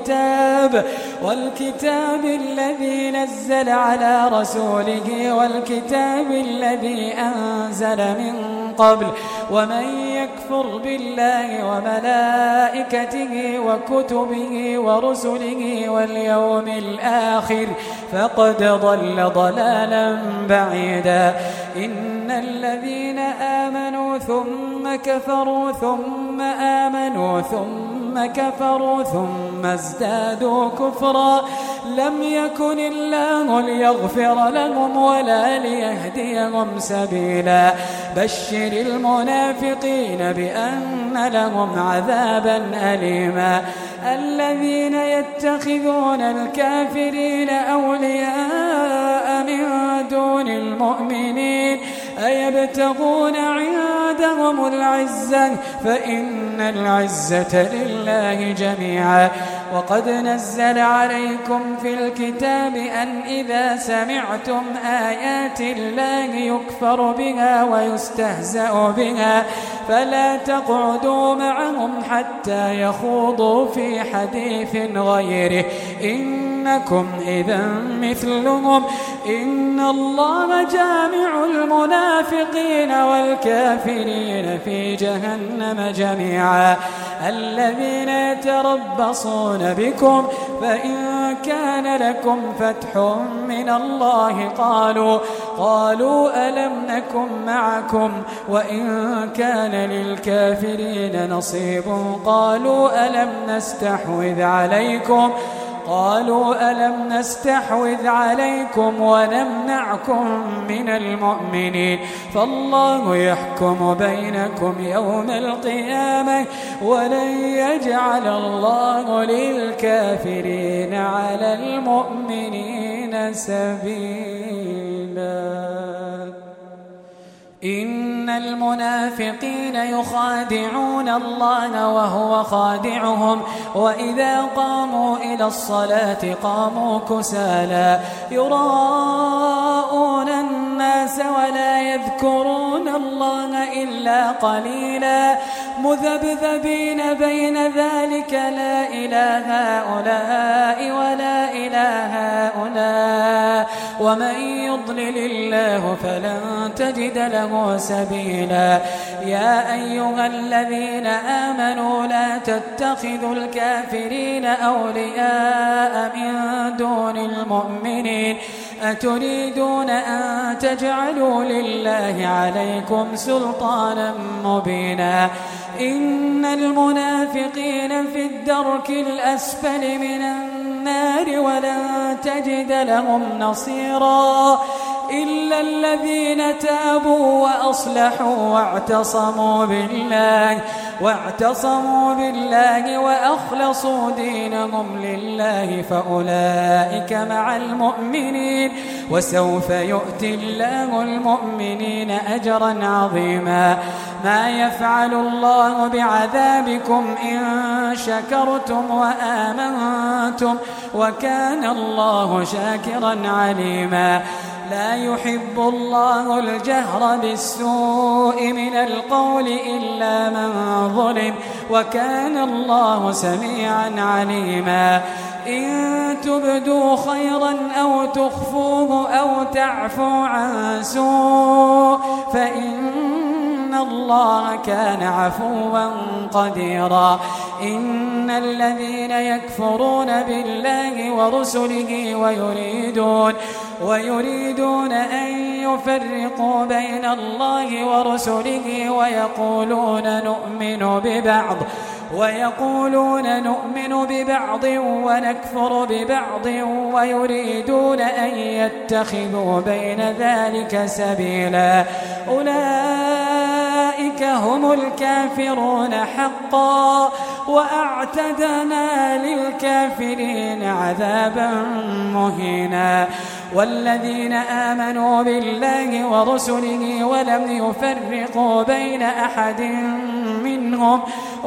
والكتاب الذي نزل على رسوله والكتاب الذي أنزل من قبل ومن يكفر بالله وملائكته وكتبه ورسله واليوم الآخر فقد ضل ضلالا بعيدا إن الذين آمنوا ثم كفروا ثم آمنوا ثم كفروا ثم ازدادوا كفرا لم يكن الله ليغفر لهم ولا ليهديهم سبيلا بشر المنافقين بأن لهم عذابا أليما الذين يتخذون الكافرين أولياء من دون المؤمنين أيبتغون عندهم العزة فإن العزة لله جميعا وقد نزل عليكم في الكتاب أن إذا سمعتم آيات الله يكفر بها ويستهزأ بها فلا تقعدوا معهم حتى يخوضوا في حديث غيره إنكم إذا مثلهم إن الله جامع المنافقين والكافرين في جهنم جميعا الذين يتربصون بكم فإن كان لكم فتح من الله قالوا ألم نكن معكم وإن كان للكافرين نصيب قالوا ألم نستحوذ عليكم ونمنعكم من المؤمنين فالله يحكم بينكم يوم القيامة ولن يجعل الله للكافرين على المؤمنين سبيلا إن المنافقين يخادعون الله وهو خادعهم وإذا قاموا إلى الصلاة قاموا كسالى يراءون الناس ولا يذكرون الله إلا قليلا مذبذبين بين ذلك لا إله هؤلاء ولا إله هؤلاء ومن يضلل الله فلن تجد له سبيلا يا أيها الذين آمنوا لا تتخذوا الكافرين أولياء من دون المؤمنين أتريدون أن تجعلوا لله عليكم سلطانا مبينا إن المنافقين في الدرك الأسفل من النار ولن تجد لهم نصيرا إلا الذين تابوا وأصلحوا واعتصموا بالله وأخلصوا دينهم لله فأولئك مع المؤمنين وسوف يؤتي الله المؤمنين أجرا عظيما. ما يفعل الله بعذابكم إن شكرتم وآمنتم وكان الله شاكرا عليما. لا يحب الله الجهر بالسوء من القول إلا من ظلم وكان الله سميعا عليما. إن تبدوا خيرا أو تخفوه أو تعفو عن سوء فإن الله كان عفوا قديرا. إن الذين يكفرون بالله ورسله ويريدون أن يفرقوا بين الله ورسله ويقولون نؤمن ببعض ونكفر ببعض ويريدون أن يتخذوا بين ذلك سبيلا. أولئك هم الكافرون حقا وأعتدنا للكافرين عذابا مهينا. والذين آمنوا بالله ورسله ولم يفرقوا بين أحد منهم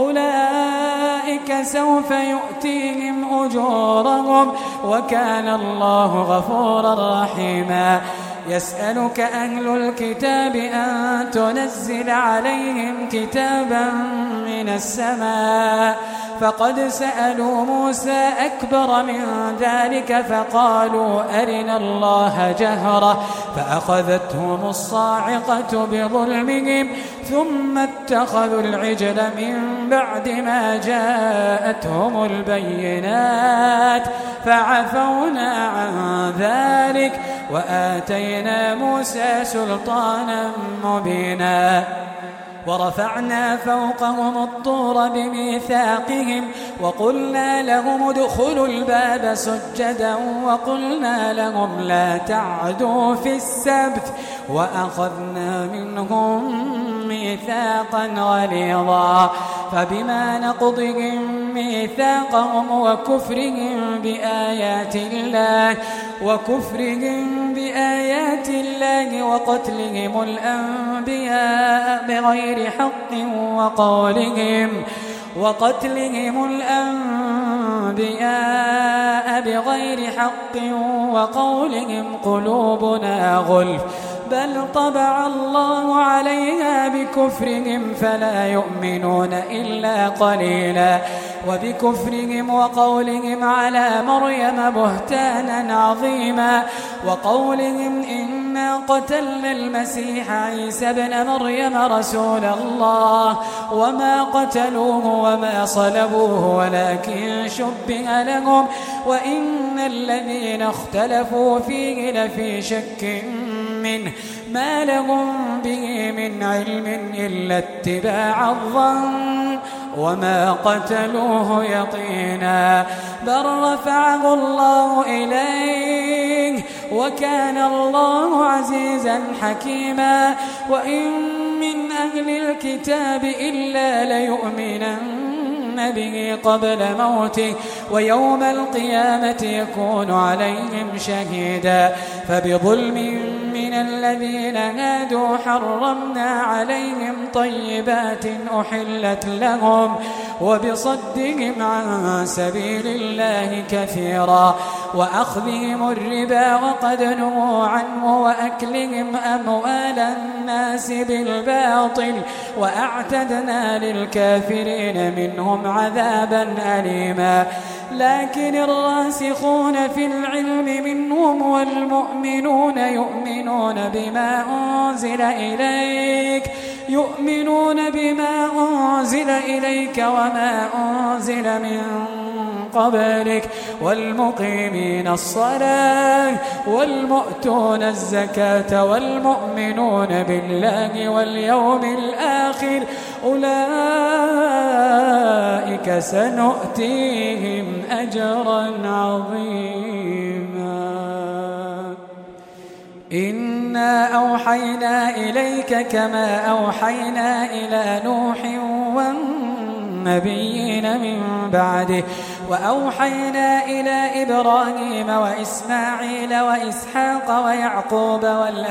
أولئك سوف يؤتيهم أجورهم وكان الله غفورا رحيما. يسألك أهل الكتاب أن تنزل عليهم كتابا من السماء فقد سألوا موسى أكبر من ذلك فقالوا أرنا الله جهرة فأخذتهم الصاعقة بظلمهم ثم اتخذوا العجل من بعد ما جاءتهم البينات فعفونا عن ذلك وآتينا موسى سلطانا مبينا. ورفعنا فوقهم الطور بميثاقهم وقلنا لهم ادخلوا الباب سجدا وقلنا لهم لا تعدوا في السبت وأخذنا منهم ميثاقا غليظا. فبما نقضهم ميثاقهم وكفرهم بآيات الله وقتلهم الأنبياء بغير حق وقولهم قلوبنا غلف بل طبع الله عليها بكفرهم فلا يؤمنون إلا قليلا. وبكفرهم وقولهم على مريم بهتانا عظيما وقولهم إنا قتلنا المسيح عيسى ابن مريم رسول الله وما قتلوه وما صلبوه ولكن شبه لهم وإن الذين اختلفوا فيه لفي شك منه ما لهم به من علم إلا اتباع الظن وما قتلوه يقينا بل رفعه الله إليه وكان الله عزيزا حكيما. وإن من أهل الكتاب إلا ليؤمنن به قبل موته ويوم القيامة يكون عليهم شهيدا. فبظلم من الذين هادوا حرمنا عليهم طيبات أحلت لهم وبصدهم عن سبيل الله كثيرا وأخذهم الربا وقد نهوا عنه وأكلهم أموال الناس بالباطل وأعتدنا للكافرين منهم عذابا أليما. لكن الراسخون في العلم منهم والمؤمنون يؤمنون بما أنزل إليك وما أنزل من قبلك والمقيمين الصلاة والمؤتون الزكاة والمؤمنون بالله واليوم الآخر أولئك سنؤتيهم أجرا عظيما. إنا أوحينا إليك كما أوحينا إلى نوح والنبيين من بعده وأوحينا إلى إبراهيم وإسماعيل وإسحاق ويعقوب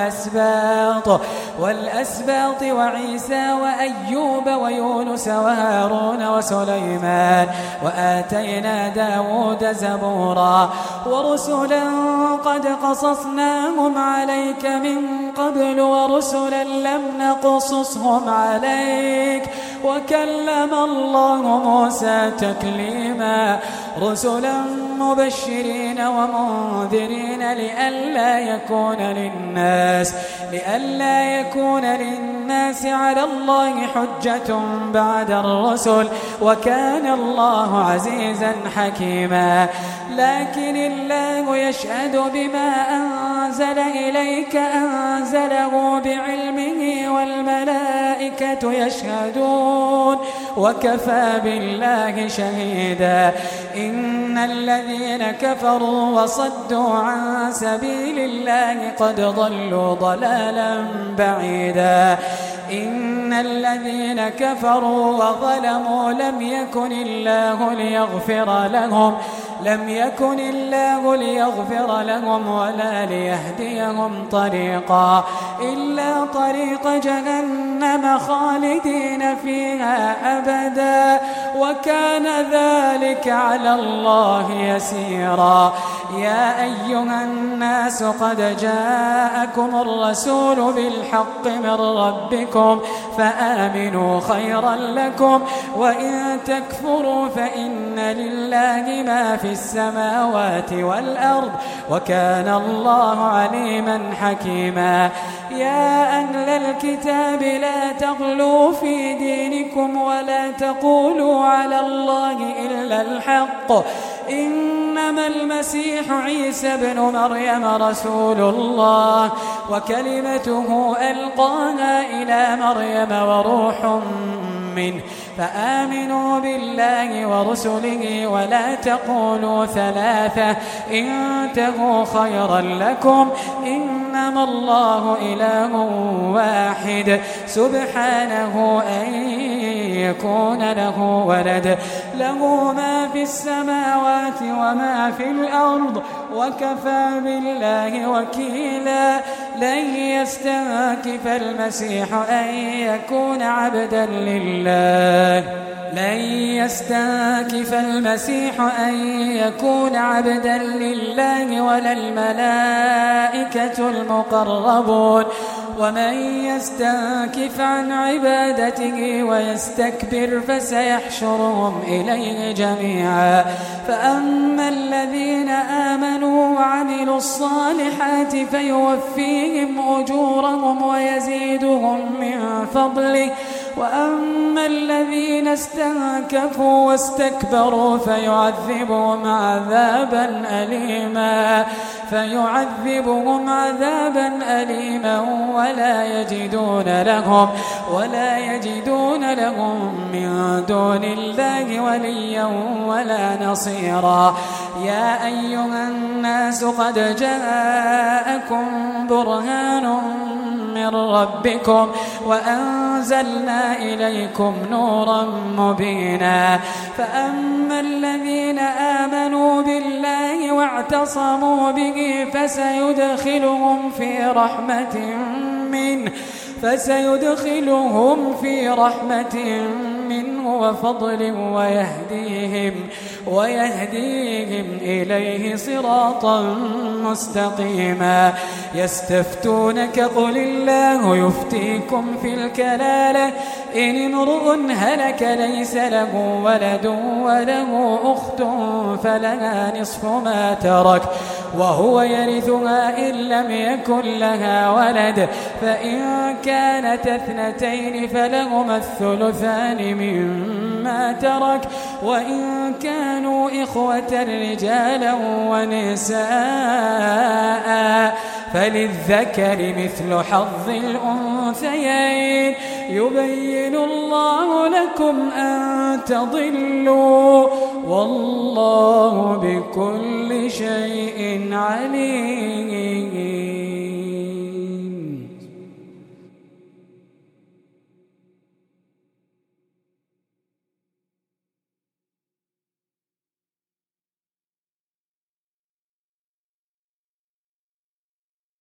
والأسباط وعيسى وأيوب ويونس وهارون وسليمان وآتينا داود زبورا ورسلا قد قصصناهم عليك من قبل ورسلا لم نقصصهم عليك وكلم الله موسى تكليما رسلا مبشرين ومنذرين لئلا يكون للناس على الله حجة بعد الرسل وكان الله عزيزا حكيما لكن الله يشهد بما أنزل إليك أنزله بعلمه والملائكة يشهدون وكفى بالله شهيدا إن الذين كفروا وصدوا عن سبيل الله قد ضلوا ضلالا بعيدا إن الذين كفروا وظلموا لم يكن الله ليغفر لهم ولا ليهديهم طريقا إلا طريق جهنم خالدين فيها أبدا وكان ذلك على الله يسيرا يا أيها الناس قد جاءكم الرسول بالحق من ربكم فآمنوا خيرا لكم وإن تكفروا فإن لله ما في السماوات والأرض وكان الله عليما حكيما يا أهل الكتاب لا تغلوا في دينكم ولا تقولوا على الله إلا الحق إنما المسيح عيسى ابن مريم رسول الله وكلمته ألقاها إلى مريم وروح منه فآمنوا بالله ورسله ولا تقولوا ثلاثة انتهوا خيرا لكم إنما الله إله واحد سبحانه أن يكون له ولد له ما في السماوات وما في الأرض وكفى بالله وكيلا لن يستنكف المسيح أن يكون عبدا لله ولا الملائكة المقربون ومن يستنكف عن عبادته ويستكبر فسيحشرهم إليه جميعا فأما الذين آمنوا وعملوا الصالحات فيوفيهم أجورهم ويزيدهم من فضله وأما الذين استنكفوا واستكبروا فيعذبهم عذابا أليما ولا يجدون لهم من دون الله وليا ولا نصيرا يا أيها الناس قد جاءكم برهان من ربكم وأنزلنا إليكم نورا مبينا فأما الذين آمنوا بالله واعتصموا به فسيدخلهم في رحمة منه وفضل ويهديهم إليه صراطا مستقيما يستفتونك قل الله يفتيكم في الكلالة إن امرؤ هلك ليس له ولد وله أخت فلها نصف ما ترك وهو يرثها إن لم يكن لها ولد فإن كانت اثنتين فلهما الثلثان مما ترك وإن كانوا إخوة رجالا ونساء فللذكر مثل حظ الأنثيين يبين الله لكم أن تضلوا والله بكل شيء عليم.